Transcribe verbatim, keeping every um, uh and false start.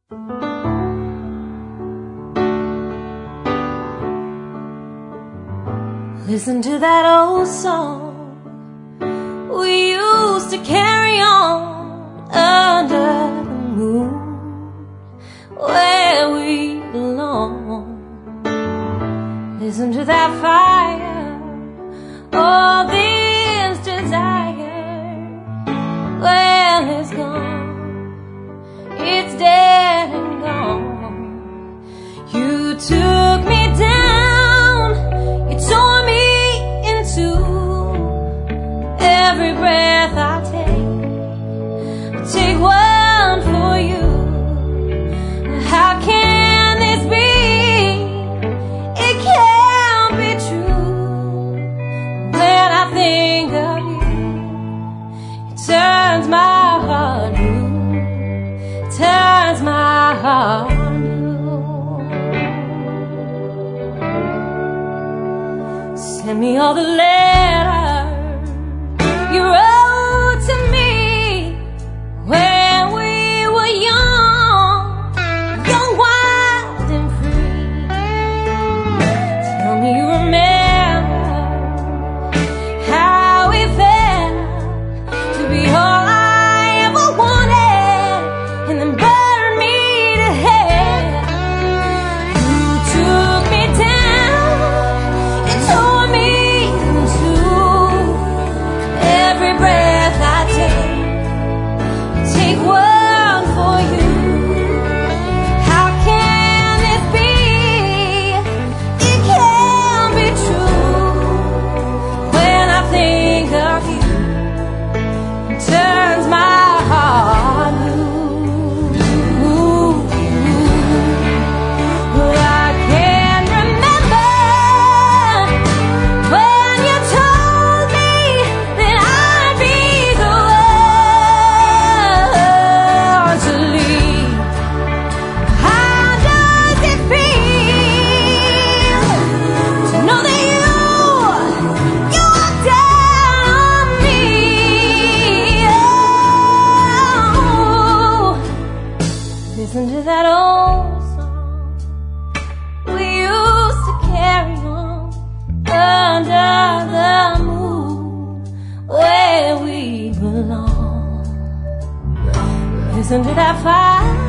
Listen to that old song we used to carry on under the moon, where we belong. Listen to that fire, all this desire. Well, it's gone, it's dead and gone. You took me down, you tore me into every breath I take. I take one for you. How can this be? It can't be true. When I think of you, it turns my heart blue. It turns my heart blue. Send me all the letters you wrote to me when we were young, young, wild and free. Tell me you remember how it felt to be all I ever wanted, and then burn me to hell. You took me down, you tore me into every breath I take. Take one for you. How can it be? It can't be true. When I think of you, it turns my heart blue. But I can remember when you told me that I'd be the one to leave. How does it feel to know that you, you are down on me? Oh, listen to that old song we used to carry on under the moon, where we belong. Listen to that fire,